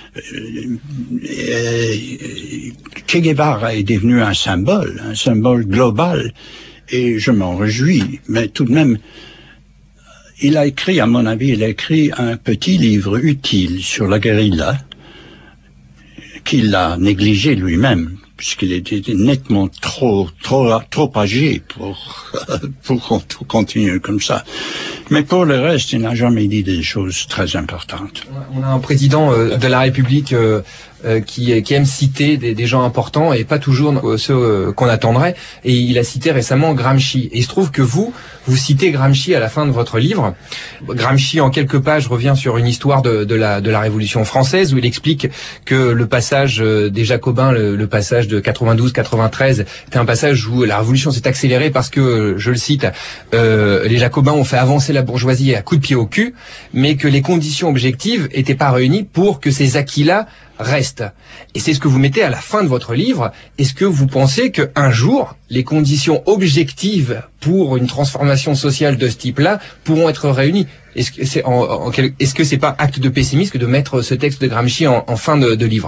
Che Guevara est devenu un symbole global, et je m'en réjouis. Mais tout de même, il a écrit, à mon avis, un petit livre utile sur la guérilla, qu'il a négligé lui-même, puisqu'il était nettement trop âgé pour continuer comme ça. Mais pour le reste, il n'a jamais dit des choses très importantes. On a un président de la République qui aime citer des gens importants, et pas toujours ceux qu'on attendrait. Et il a cité récemment Gramsci. Et il se trouve que vous citez Gramsci à la fin de votre livre. Gramsci, en quelques pages, revient sur une histoire de la Révolution française, où il explique que le passage des Jacobins, le passage de 92-93, était un passage où la Révolution s'est accélérée parce que, je le cite, les Jacobins ont fait avancer la bourgeoisie à coups de pied au cul, mais que les conditions objectives n'étaient pas réunies pour que ces acquis-là restent. Et c'est ce que vous mettez à la fin de votre livre. Est-ce que vous pensez qu'un jour, les conditions objectives pour une transformation sociale de ce type-là pourront être réunies? Est-ce que c'est pas acte de pessimisme que de mettre ce texte de Gramsci en fin de livre?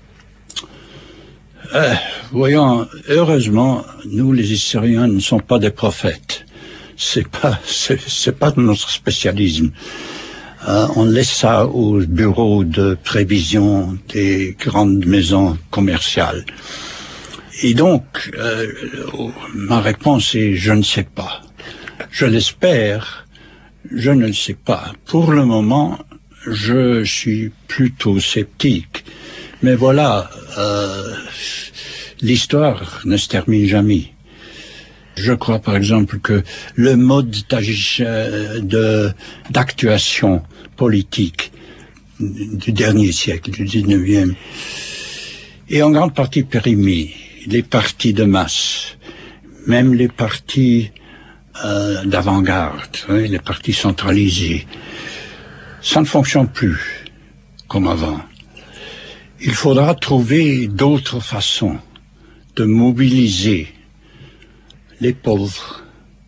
Voyons, heureusement, nous les historiens ne sommes pas des prophètes. C'est pas notre spécialisme. On laisse ça au bureau de prévision des grandes maisons commerciales. Et donc, ma réponse est je ne sais pas. Je l'espère, je ne le sais pas. Pour le moment, je suis plutôt sceptique. Mais voilà, l'histoire ne se termine jamais. Je crois par exemple que le mode d'actuation politique du dernier siècle, du 19e, est en grande partie périmé. Les partis de masse, même les partis d'avant-garde, les partis centralisés, ça ne fonctionne plus comme avant. Il faudra trouver d'autres façons de mobiliser les pauvres.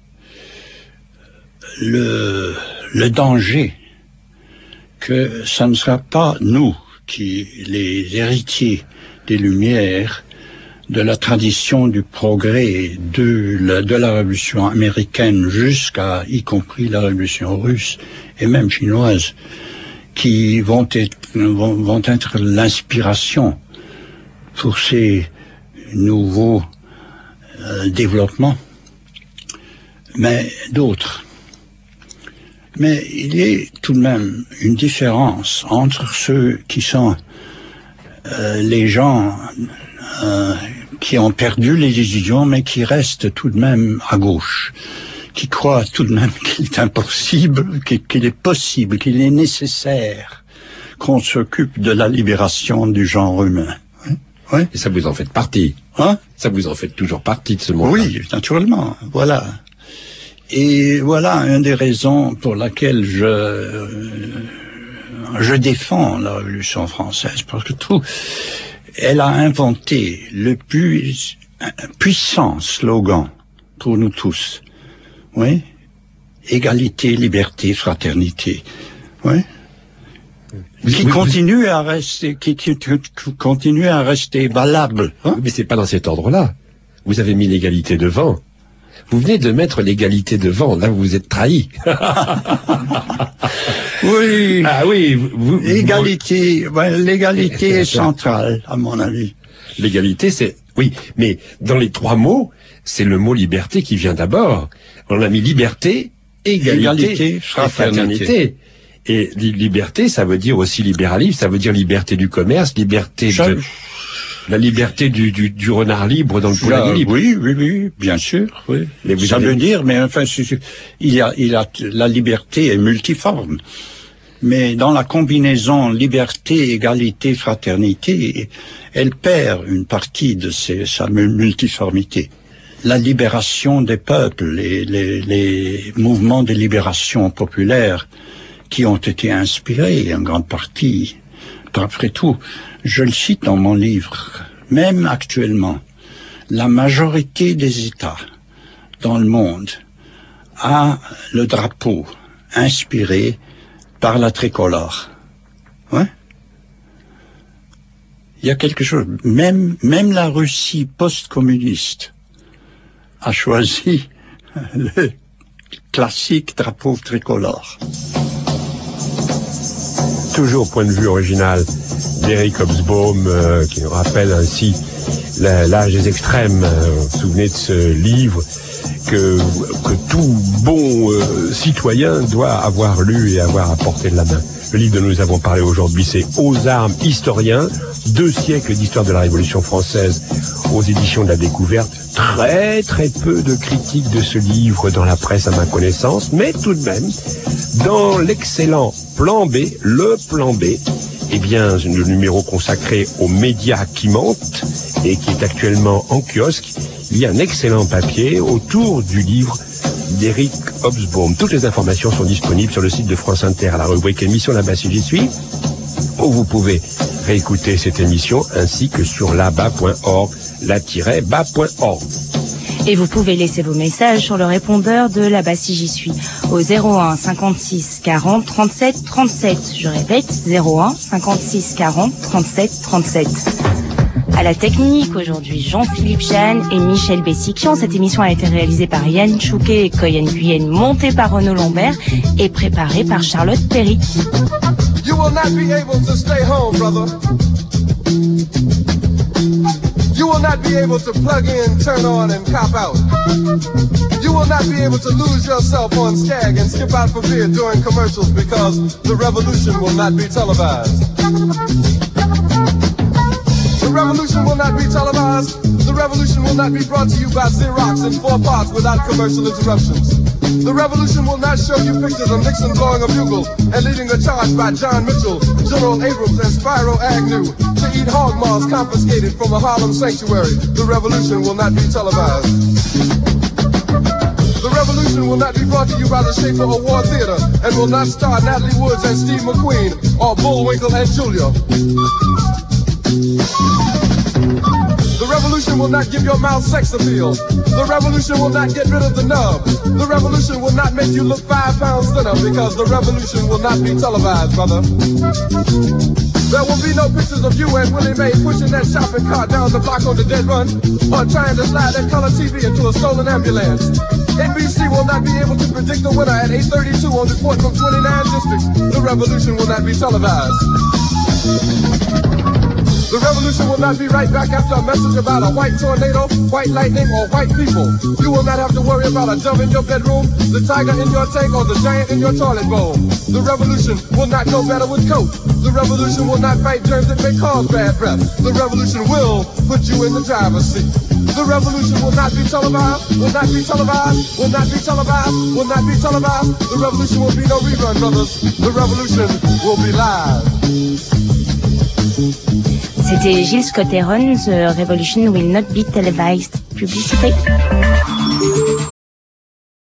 Le danger que ça ne sera pas nous qui, les héritiers des Lumières, de la tradition du progrès de la révolution américaine jusqu'à y compris la révolution russe et même chinoise, qui vont être l'inspiration pour ces nouveaux développements, mais d'autres. Mais il y a tout de même une différence entre ceux qui sont les gens qui ont perdu les illusions, mais qui restent tout de même à gauche, qui croient tout de même qu'il est impossible, qu'il est possible, qu'il est nécessaire qu'on s'occupe de la libération du genre humain. Oui. Et ça vous en fait partie. Hein? Ça vous en fait toujours partie de ce monde. Oui, naturellement. Voilà. Et voilà une des raisons pour laquelle je défends la Révolution française, parce que elle a inventé le plus puissant slogan pour nous tous. Oui. Égalité, liberté, fraternité. Oui. Qui continue à rester valable. Hein? Mais c'est pas dans cet ordre-là. Vous avez mis l'égalité devant. Vous venez de mettre l'égalité devant. Là, vous vous êtes trahi. Oui. Ah oui. L'égalité est centrale, à mon avis. L'égalité, c'est... Oui, mais dans les trois mots, c'est le mot liberté qui vient d'abord. On a mis liberté, égalité fraternité. Et liberté, ça veut dire aussi libéralisme, ça veut dire liberté du commerce, la liberté du renard libre dans le poulailler libre. Oui, bien sûr. Oui. Mais veut dire, mais enfin, la liberté est multiforme. Mais dans la combinaison liberté, égalité, fraternité, elle perd une partie de sa multiformité. La libération des peuples, les mouvements de libération populaire qui ont été inspirés en grande partie, après tout, je le cite dans mon livre, même actuellement, la majorité des États dans le monde a le drapeau inspiré par la tricolore. Ouais. Il y a quelque chose, même la Russie post-communiste a choisi le classique drapeau tricolore. Toujours point de vue original d'Eric Hobsbawm, qui nous rappelle ainsi l'âge des extrêmes. Vous vous souvenez de ce livre que tout bon citoyen doit avoir lu et avoir à portée de la main. Le livre dont nous avons parlé aujourd'hui, c'est Aux armes, historiens, 2 siècles d'histoire de la Révolution française aux éditions de la Découverte. Très peu de critiques de ce livre dans la presse à ma connaissance, mais tout de même, dans l'excellent Plan B, le Plan B, eh bien, le numéro consacré aux médias qui montent et qui est actuellement en kiosque, il y a un excellent papier autour du livre d'Eric Hobsbawm. Toutes les informations sont disponibles sur le site de France Inter à la rubrique émission Là-bas si j'y suis, où vous pouvez réécouter cette émission ainsi que sur là-bas.org, la-bas.org. Et vous pouvez laisser vos messages sur le répondeur de Là-bas si j'y suis au 01 56 40 37 37. Je répète, 01 56 40 37 37. À la technique, aujourd'hui, Jean-Philippe Jeanne et Michel Bessiquian. Cette émission a été réalisée par Yann Chouquet et Coyen Guyenne, montée par Renaud Lambert et préparée par Charlotte Perry. You will not be able to stay home, brother. You will not be able to plug in, turn on, and cop out. You will not be able to lose yourself on Skag and skip out for beer during commercials because the revolution will not be televised. The revolution will not be televised. The revolution will not be brought to you by Xerox in 4 parts without commercial interruptions. The revolution will not show you pictures of Nixon blowing a bugle and leading a charge by John Mitchell, General Abrams, and Spyro Agnew to eat hog maws confiscated from a Harlem sanctuary. The revolution will not be televised. The revolution will not be brought to you by the Schaefer Award Theater and will not star Natalie Woods and Steve McQueen or Bullwinkle and Julia. The revolution will not give your mouth sex appeal. The revolution will not get rid of the nub. The revolution will not make you look 5 pounds thinner because the revolution will not be televised, brother. There will be no pictures of you and Willie Mae pushing that shopping cart down the block on the dead run or trying to slide that color TV into a stolen ambulance. NBC will not be able to predict the winner at 8:32 on report from 29 districts. The revolution will not be televised. The revolution will not be right back after a message about a white tornado, white lightning, or white people. You will not have to worry about a dove in your bedroom, the tiger in your tank, or the giant in your toilet bowl. The revolution will not go better with coke. The revolution will not fight germs that may cause bad breath. The revolution will put you in the driver's seat. The revolution will not be televised, will not be televised, will not be televised, will not be televised. The revolution will be no rerun, brothers. The revolution will be live. C'était Gilles Scott-Heron, The Revolution Will Not Be Televised. Publicité.